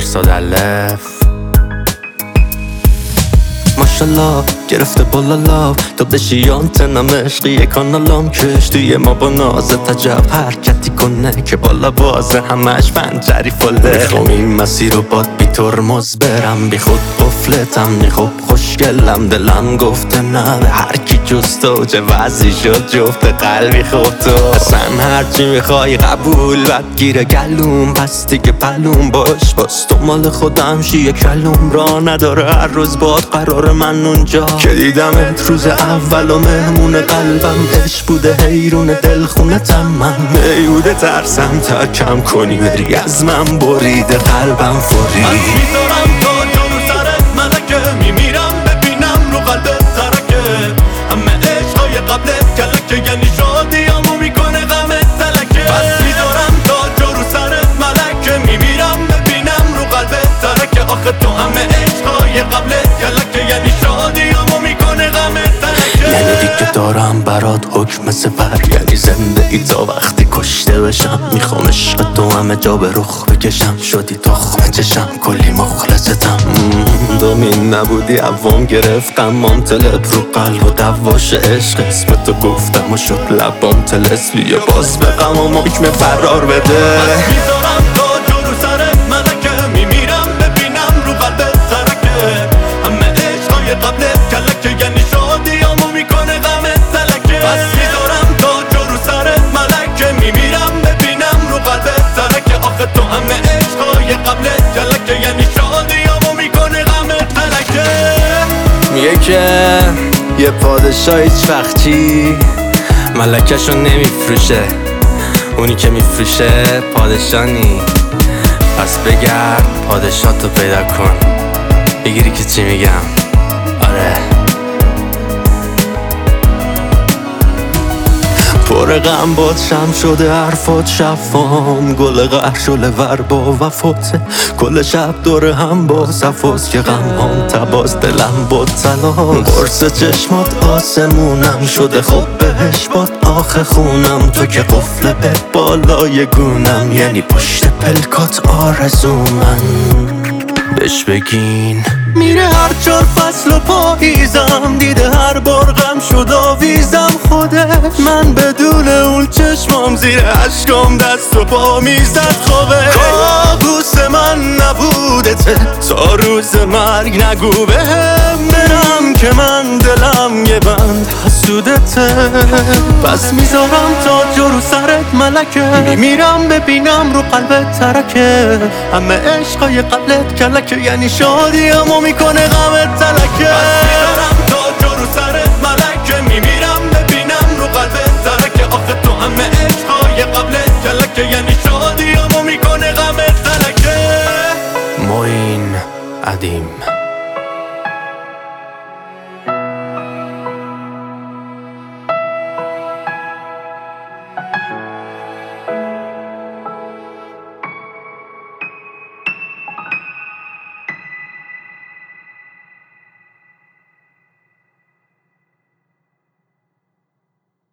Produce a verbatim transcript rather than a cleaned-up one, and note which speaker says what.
Speaker 1: فرستاد الف ماشالله گرفته بالا تو بشی آنتنم عشقی کانالام کشتی ما با نازت عجب حرکتی کنه که بالا بازه همش پنجری فله میخوام این مسیر رو باد بی ترمز برم بی خود قفلتم نخوب خوشگلم دلم گفته نه به هر کی جز تو چه وضعی شد جفت قلبی خوب تو اصلا هرچی میخوای قبول بد گیره گلوم پس دیگه پلوم باش باز تو مال خودم شیه کلوم را نداره هر روز باد قرار من اونجا که دیدمت روز اول و مهمون قلبم عشق بوده حیرون دلخونتم من میوده ترسم تا کم کنی بری از من بریده قلبم فوری
Speaker 2: من میذارم تا جلو سرت ملکه میمیرم ببینم رو قلبت ترکه همه عشقای قبلت کلکه یعنی شادیامو میکنه غمت تلکه بس میذارم تا جلو سرت ملکه میمیرم ببینم رو قلبت ترکه آخه تو همه عشقای قبلت کلکه یعنی شادیامو میکنه غمت تلکه
Speaker 1: یعنی دیگه دارم برات حکم سفر یعنی زنده ای تا وقتی کشته بشم میخوام عشق تو همه جا به رخ بکشم شدی تخمه چشم کلی مخلصتم دومین نبودی عوام گرفتم مام تلپ رو قلب و دواش عشق اسم تو گفتم و شد لبام تلسوی باز به غم و حکم فرار بده
Speaker 2: بس میذارم تا جلو سرت ملکه میمیرم ببینم رو قلبت ترکه همه عشقای قبلت کلکه یعنی شادیامو میکنه غمت تلکه بس میذارم تا جلو سرت ملکه میمیرم ببینم رو قلبت ترکه آخه تو همه عشقای قبلت کلکه یعنی شادیامو میکنه غمت تلکه
Speaker 1: میگه که یه پادشاه هیچ وقت چی ملکشو نمیفروشه اونی که میفروشه پادشاه نی پس بگرد پادشاهتو پیدا کن بگیری که چی میگم آره پر غم باد شم شده حرفات شفام گل قهر شله ور با وفاته کل شب دور هم با صفاست که غم هم تباز دلم باد سلام قرص چشمات آسمونم شده خب بهش باد آخه خونم تو که قفل به بالای گونم یعنی پشت پلکات آرزو من بهش بگین میره هر چار فصل و پاییزم دیده هر بار غم شد آویزم خودش من بدون اون چشمام زیر عشقام دست و پا میزد خوبه کابوس من نبودته تا روز مرگ نگو بهم برم که من دلم یه بند حسودته پس میذارم تا جلو سرت ملکه میمیرم ببینم رو قلبت ترکه همه عشقای قبلت کلکه یعنی شادیامو میکنه غمت تلکه
Speaker 2: بس میذارم تا جلو سرت ملکه میمیرم ببینم رو قلبت ترکه آخه تو همه عشقای قبلت کلکه یعنی شادیامو میکنه غمت تلکه
Speaker 1: معین عدیم